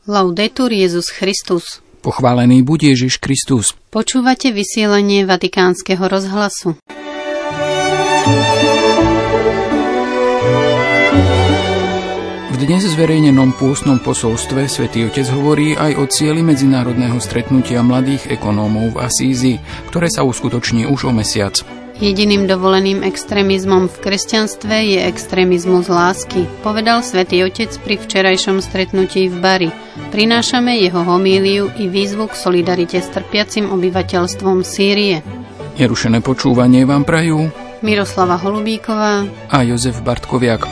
Laudetur Jesus Christus. Pochválený buď Ježiš Kristus. Počúvate vysielanie Vatikánskeho rozhlasu. V dnes zverejnenom pôstnom posolstve Svätý Otec hovorí aj o cieli medzinárodného stretnutia mladých ekonómov v Asízi, ktoré sa uskutoční už o mesiac. Jediným dovoleným extrémizmom v kresťanstve je extrémizmus lásky, povedal Svätý Otec pri včerajšom stretnutí v Bari. Prinášame jeho homíliu i výzvu k solidarite s trpiacim obyvateľstvom Sýrie. Nerušené počúvanie vám prajú Miroslava Holubíková a Jozef Bartkoviak.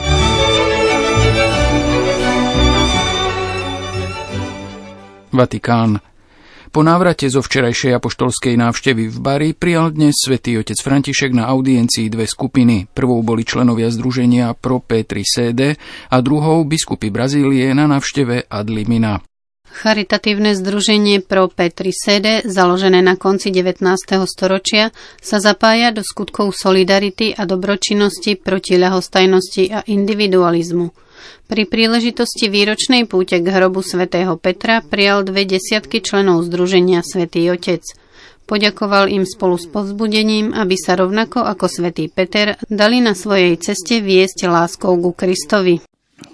Vatikán. Po návrate zo včerajšej apoštolskej návštevy v Bari prijal dnes Svätý Otec František na audiencii dve skupiny. Prvou boli členovia združenia Pro Petri Sede a druhou biskupy Brazílie na návšteve ad limina. Charitatívne združenie Pro Petri Sede, založené na konci 19. storočia, sa zapája do skutkov solidarity a dobročinnosti proti ľahostajnosti a individualizmu. Pri príležitosti výročnej púte k hrobu svätého Petra prijal 20 členov združenia Svätý Otec. Poďakoval im spolu s povzbudením, aby sa rovnako ako svätý Peter dali na svojej ceste viesť láskou ku Kristovi.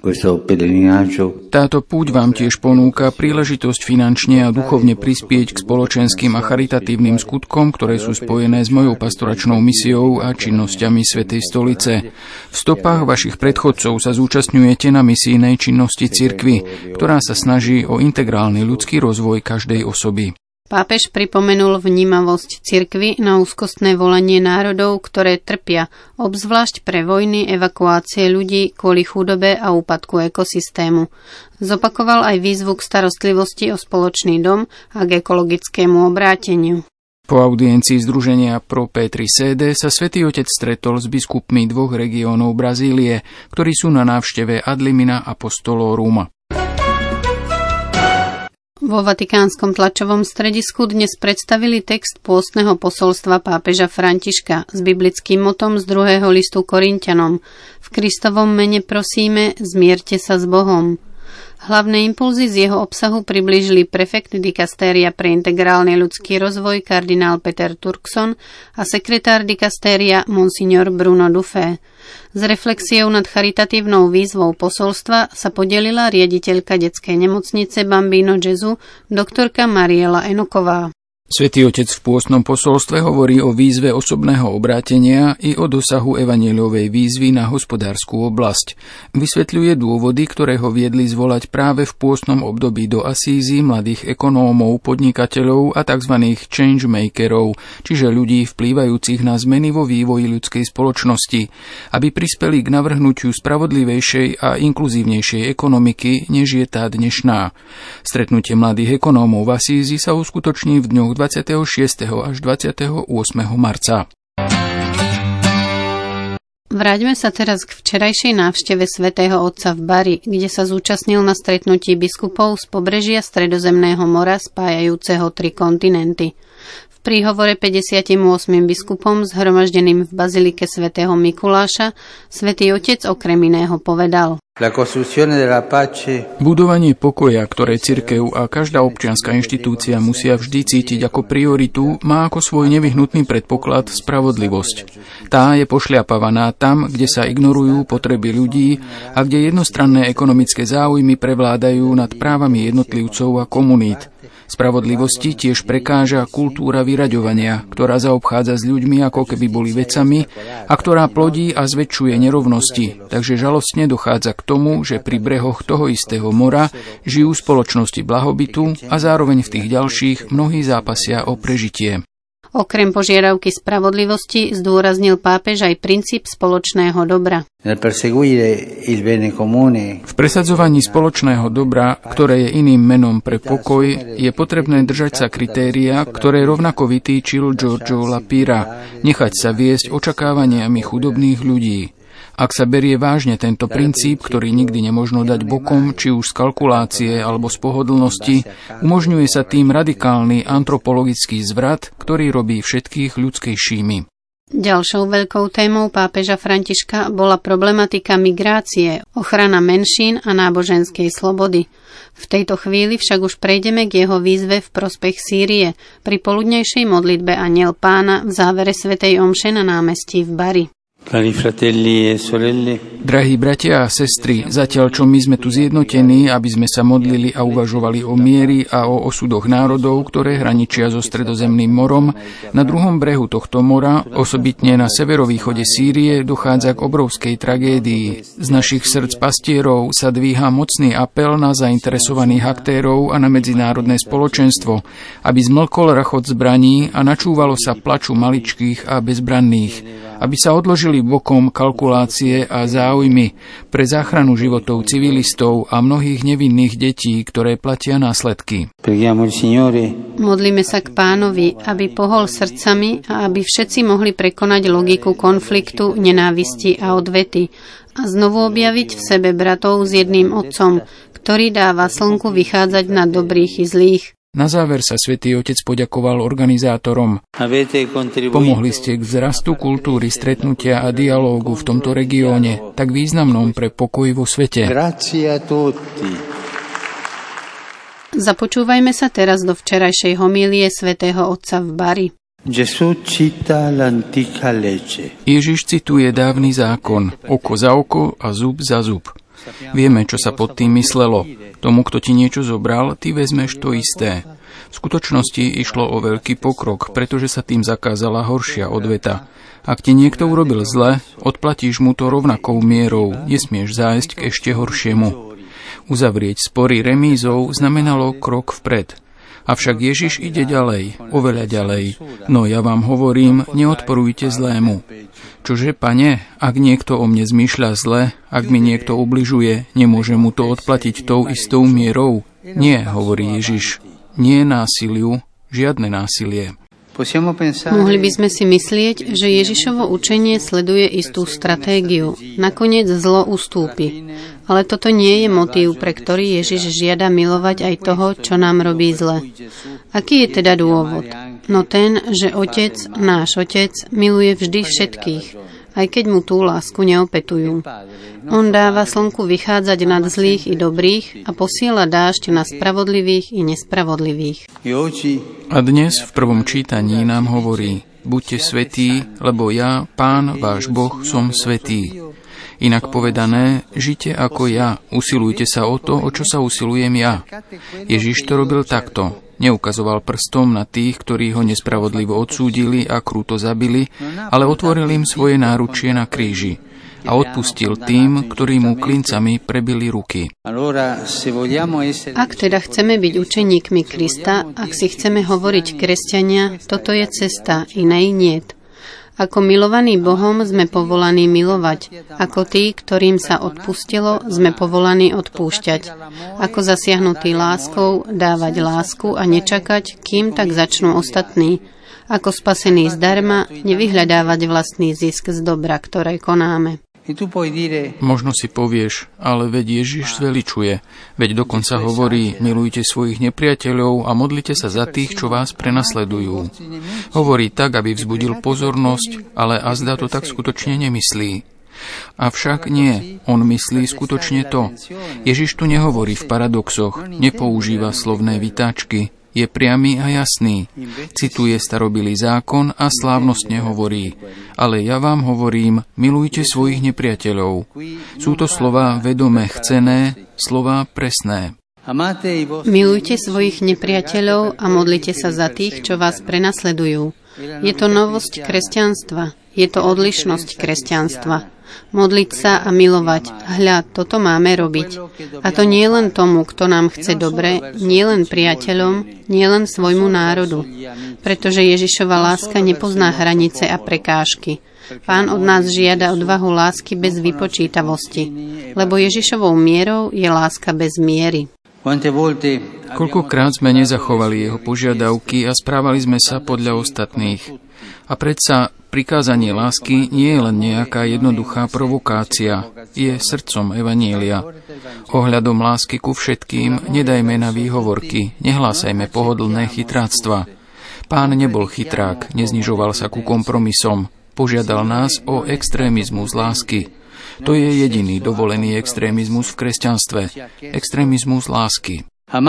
Táto púť vám tiež ponúka príležitosť finančne a duchovne prispieť k spoločenským a charitatívnym skutkom, ktoré sú spojené s mojou pastoračnou misiou a činnosťami Svätej stolice. V stopách vašich predchodcov sa zúčastňujete na misijnej činnosti cirkvi, ktorá sa snaží o integrálny ľudský rozvoj každej osoby. Pápež pripomenul vnímavosť cirkvi na úzkostné volanie národov, ktoré trpia, obzvlášť pre vojny, evakuácie ľudí kvôli chudobe a úpadku ekosystému. Zopakoval aj výzvu k starostlivosti o spoločný dom a k ekologickému obráteniu. Po audiencii združenia Pro Petri Sede sa Svätý Otec stretol s biskupmi dvoch regiónov Brazílie, ktorí sú na návšteve ad limina Apostolorum. Vo Vatikánskom tlačovom stredisku dnes predstavili text pôstneho posolstva pápeža Františka s biblickým motom z 2. listu Korinťanom. V Kristovom mene prosíme, zmierte sa s Bohom. Hlavné impulzy z jeho obsahu priblížili prefekt dikastéria pre integrálny ľudský rozvoj kardinál Peter Turkson a sekretár dikastéria monsignor Bruno Dufé. S reflexiou nad charitatívnou výzvou posolstva sa podelila riaditeľka detskej nemocnice Bambino Gesù, doktorka Mariela Enoková. Svätý Otec v pôstnom posolstve hovorí o výzve osobného obrátenia i o dosahu evanjeliovej výzvy na hospodárskú oblasť. Vysvetľuje dôvody, ktoré ho viedli zvolať práve v pôstnom období do Asízy mladých ekonómov, podnikateľov a tzv. Changemakerov, čiže ľudí vplývajúcich na zmeny vo vývoji ľudskej spoločnosti, aby prispeli k navrhnutiu spravodlivejšej a inkluzívnejšej ekonomiky, než je tá dnešná. Stretnutie mladých ekonómov v Asízi sa uskutoční v dňoch 26. až 28. marca. Vráťme sa teraz k včerajšej návšteve svätého Otca v Bari, kde sa zúčastnil na stretnutí biskupov z pobrežia Stredozemného mora spájajúceho 3 kontinenty. V príhovore 58 biskupom zhromaždeným v bazilike svätého Mikuláša Svätý Otec okrem iného povedal: Budovanie pokoja, ktoré cirkev a každá občianska inštitúcia musia vždy cítiť ako prioritu, má ako svoj nevyhnutný predpoklad spravodlivosť. Tá je pošliapavaná tam, kde sa ignorujú potreby ľudí a kde jednostranné ekonomické záujmy prevládajú nad právami jednotlivcov a komunít. Spravodlivosti tiež prekáža kultúra vyraďovania, ktorá zaobchádza s ľuďmi, ako keby boli vecami a ktorá plodí a zväčšuje nerovnosti. Takže žalostne dochádza k tomu, že pri brehoch toho istého mora žijú spoločnosti blahobytu a zároveň v tých ďalších mnohí zápasia o prežitie. Okrem požiadavky spravodlivosti zdôraznil pápež aj princíp spoločného dobra. V presadzovaní spoločného dobra, ktoré je iným menom pre pokoj, je potrebné držať sa kritéria, ktoré rovnako vytýčil Giorgio La Pira, nechať sa viesť očakávaniami chudobných ľudí. Ak sa berie vážne tento princíp, ktorý nikdy nemožno dať bokom, či už z kalkulácie alebo z pohodlnosti, umožňuje sa tým radikálny antropologický zvrat, ktorý robí všetkých ľudskejšími. Ďalšou veľkou témou pápeža Františka bola problematika migrácie, ochrana menšín a náboženskej slobody. V tejto chvíli však už prejdeme k jeho výzve v prospech Sýrie pri poludnejšej modlitbe Anjel Pána v závere svätej omše na námestí v Bari. Drahí bratia a sestry, zatiaľ čo my sme tu zjednotení, aby sme sa modlili a uvažovali o mieri a o osudoch národov, ktoré hraničia so Stredozemným morom, na druhom brehu tohto mora, osobitne na severovýchode Sýrie, dochádza k obrovskej tragédii. Z našich srdc pastierov sa dvíha mocný apel na zainteresovaných aktérov a na medzinárodné spoločenstvo, aby zmlkol rachot zbraní a načúvalo sa plaču maličkých a bezbranných, aby sa odložili bokom kalkulácie a záujmy pre záchranu životov civilistov a mnohých nevinných detí, ktoré platia následky. Modlíme sa k Pánovi, aby pohol srdcami a aby všetci mohli prekonať logiku konfliktu, nenávisti a odvety a znovu objaviť v sebe bratov s jedným Otcom, ktorý dáva slnku vychádzať na dobrých i zlých. Na záver sa Svätý Otec poďakoval organizátorom. Pomohli ste k vzrastu kultúry stretnutia a dialógu v tomto regióne, tak významnom pre pokoj vo svete. Započúvajme sa teraz do včerajšej homílie Svätého Otca v Bari. Ježiš cituje dávny zákon, oko za oko a zub za zub. Vieme, čo sa pod tým myslelo. Tomu, kto ti niečo zobral, ty vezmeš to isté. V skutočnosti išlo o veľký pokrok, pretože sa tým zakázala horšia odveta. Ak ti niekto urobil zle, odplatíš mu to rovnakou mierou, nesmieš zájsť k ešte horšiemu. Uzavrieť spory remízou znamenalo krok vpred. Avšak Ježiš ide ďalej, oveľa ďalej. No ja vám hovorím, neodporujte zlému. Čože, Pane, ak niekto o mne zmýšľa zle, ak mi niekto ubližuje, nemôže mu to odplatiť tou istou mierou? Nie, hovorí Ježiš. Nie násiliu, žiadne násilie. Mohli by sme si myslieť, že Ježišovo učenie sleduje istú stratégiu. Nakoniec zlo ustúpi. Ale toto nie je motív, pre ktorý Ježiš žiada milovať aj toho, čo nám robí zle. Aký je teda dôvod? No ten, že Otec, náš Otec, miluje vždy všetkých, aj keď mu tú lásku neopetujú. On dáva slnku vychádzať nad zlých i dobrých a posiela dážď na spravodlivých i nespravodlivých. A dnes v prvom čítaní nám hovorí: buďte svätí, lebo ja, Pán, váš Boh, som svätý. Inak povedané, žite ako ja, usilujte sa o to, o čo sa usilujem ja. Ježiš to robil takto. Neukazoval prstom na tých, ktorí ho nespravodlivo odsúdili a kruto zabili, ale otvoril im svoje náručie na kríži a odpustil tým, ktorí mu klincami prebili ruky. Ak teda chceme byť učeníkmi Krista, ak si chceme hovoriť kresťania, toto je cesta, inej niet. Ako milovaní Bohom sme povolaní milovať. Ako tí, ktorým sa odpustilo, sme povolaní odpúšťať. Ako zasiahnutí láskou, dávať lásku a nečakať, kým tak začnú ostatní. Ako spasení zdarma, nevyhľadávať vlastný zisk z dobra, ktoré konáme. Možno si povieš, ale veď Ježiš zveličuje. Veď dokonca hovorí, milujte svojich nepriateľov a modlite sa za tých, čo vás prenasledujú. Hovorí tak, aby vzbudil pozornosť, ale azda to tak skutočne nemyslí. Avšak nie, on myslí skutočne to. Ježiš tu nehovorí v paradoxoch, nepoužíva slovné vytáčky. Je priamy a jasný. Cituje starobilý zákon a slávnostne hovorí: ale ja vám hovorím, milujte svojich nepriateľov. Sú to slová vedome chcené, slová presné. Milujte svojich nepriateľov a modlite sa za tých, čo vás prenasledujú. Je to novosť kresťanstva. Je to odlišnosť kresťanstva. Modliť sa a milovať. Hľa, toto máme robiť. A to nie len tomu, kto nám chce dobre, nie len priateľom, nie len svojmu národu. Pretože Ježišova láska nepozná hranice a prekážky. Pán od nás žiada odvahu lásky bez vypočítavosti, lebo Ježišovou mierou je láska bez miery. Koľkokrát sme nezachovali jeho požiadavky a správali sme sa podľa ostatných. A predsa prikázanie lásky nie je len nejaká jednoduchá provokácia, je srdcom evanjelia. Ohľadom lásky ku všetkým nedajme na výhovorky, nehlásajme pohodlné chytráctva. Pán nebol chytrák, neznižoval sa ku kompromisom. Požiadal nás o extrémizmus lásky. To je jediný dovolený extrémizmus v kresťanstve. Extrémizmus lásky.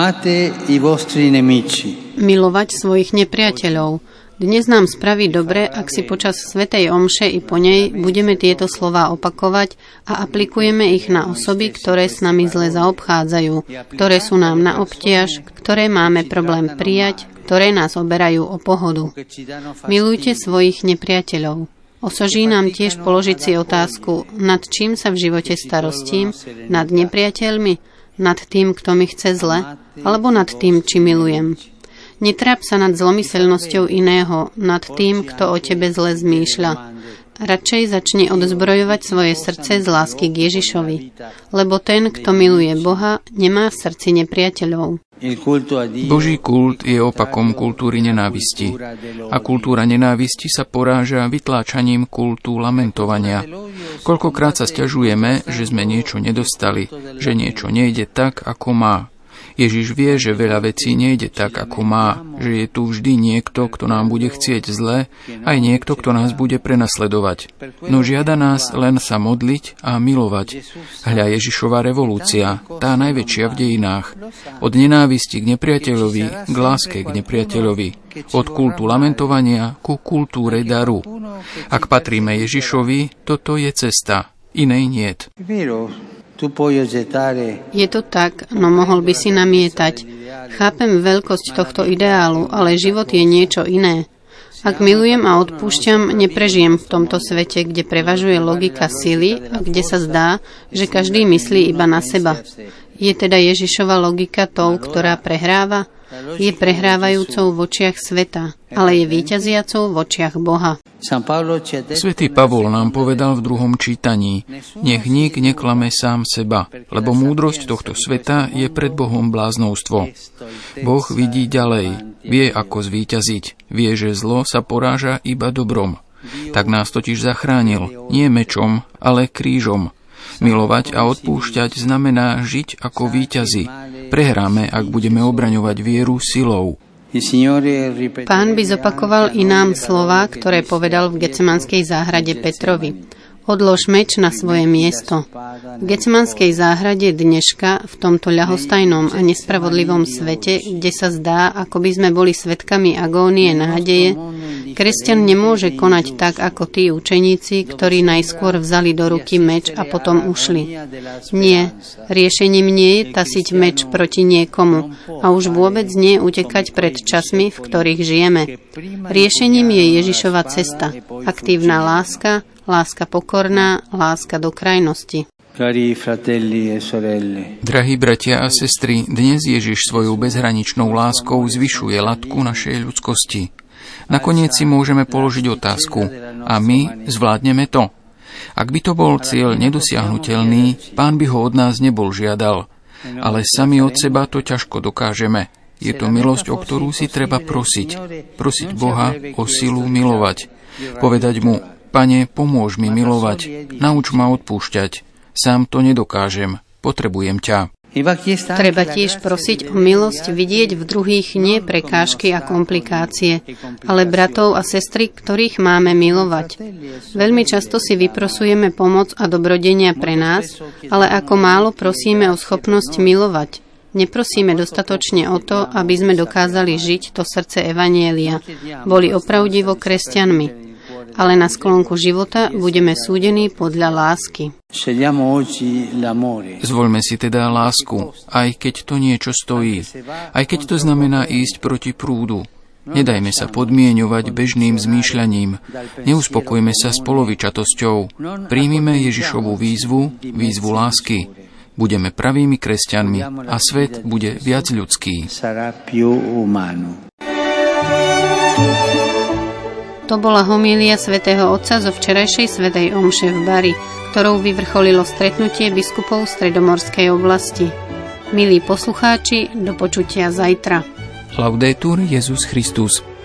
Milovať svojich nepriateľov. Dnes nám spraví dobre, ak si počas svätej omše i po nej budeme tieto slová opakovať a aplikujeme ich na osoby, ktoré s nami zle zaobchádzajú, ktoré sú nám na obtiaž, ktoré máme problém prijať, ktoré nás oberajú o pohodu. Milujte svojich nepriateľov. Osoží nám tiež položiť si otázku, nad čím sa v živote starostím, nad nepriateľmi, nad tým, kto mi chce zle, alebo nad tým, či milujem. Netráp sa nad zlomyselnosťou iného, nad tým, kto o tebe zle zmýšľa. Radšej začni odzbrojovať svoje srdce z lásky k Ježišovi, lebo ten, kto miluje Boha, nemá v srdci nepriateľov. Boží kult je opakom kultúry nenávisti. A kultúra nenávisti sa poráža vytláčaním kultu lamentovania. Koľkokrát sa sťažujeme, že sme niečo nedostali, že niečo nejde tak, ako má. Ježiš vie, že veľa vecí nejde tak, ako má, že je tu vždy niekto, kto nám bude chcieť zle, aj niekto, kto nás bude prenasledovať. No žiada nás len sa modliť a milovať. Hľa Ježišova revolúcia, tá najväčšia v dejinách. Od nenávisti k nepriateľovi, k láske k nepriateľovi. Od kultu lamentovania ku kultúre daru. Ak patríme Ježišovi, toto je cesta. Inej niet. Je to tak, no mohol by si namietať. Chápem veľkosť tohto ideálu, ale život je niečo iné. Ak milujem a odpúšťam, neprežijem v tomto svete, kde prevažuje logika sily a kde sa zdá, že každý myslí iba na seba. Je teda Ježišova logika tou, ktorá prehráva? Je prehrávajúcou v očiach sveta, ale je víťaziacou v očiach Boha. Svätý Pavol nám povedal v 2. čítaní: Nech nik neklame sám seba, lebo múdrosť tohto sveta je pred Bohom bláznovstvo. Boh vidí ďalej, vie ako zvíťaziť, vie, že zlo sa poráža iba dobrom. Tak nás totiž zachránil, nie mečom, ale krížom. Milovať a odpúšťať znamená žiť ako víťazi. Prehráme, ak budeme obraňovať vieru silou. Pán by zopakoval i nám slová, ktoré povedal v Getsemanskej záhrade Petrovi. Odlož meč na svoje miesto. V Getsemanskej záhrade dneška, v tomto ľahostajnom a nespravodlivom svete, kde sa zdá, ako by sme boli svedkami agónie nádeje, kresťan nemôže konať tak, ako tí učeníci, ktorí najskôr vzali do ruky meč a potom ušli. Nie, riešením nie je tasiť meč proti niekomu a už vôbec nie utekať pred časmi, v ktorých žijeme. Riešením je Ježišova cesta, aktívna láska, láska pokorná, láska do krajnosti. Drahí bratia a sestry, dnes Ježiš svojou bezhraničnou láskou zvyšuje latku našej ľudskosti. Nakoniec si môžeme položiť otázku: a my zvládneme to? Ak by to bol cieľ nedosiahnuteľný, Pán by ho od nás nebol žiadal. Ale sami od seba to ťažko dokážeme. Je to milosť, o ktorú si treba prosiť. Prosiť Boha o silu milovať. Povedať mu: Pane, pomôž mi milovať, nauč ma odpúšťať. Sám to nedokážem, potrebujem ťa. Treba tiež prosiť o milosť vidieť v druhých nie prekážky a komplikácie, ale bratov a sestry, ktorých máme milovať. Veľmi často si vyprosujeme pomoc a dobrodenia pre nás, ale ako málo prosíme o schopnosť milovať. Neprosíme dostatočne o to, aby sme dokázali žiť to srdce evanjelia, boli opravdivo kresťanmi. Ale na sklonku života budeme súdení podľa lásky. Zvoľme si teda lásku, aj keď to niečo stojí, aj keď to znamená ísť proti prúdu. Nedajme sa podmieňovať bežným zmýšľaním, neuspokojme sa s polovičatosťou, príjmime Ježišovu výzvu lásky. Budeme pravými kresťanmi a svet bude viac ľudský. To bola homília svätého Otca zo včerajšej svätej omše v Bari, ktorou vyvrcholilo stretnutie biskupov stredomorskej oblasti. Milí poslucháči, do počutia zajtra. Laudetur Jesus Christus.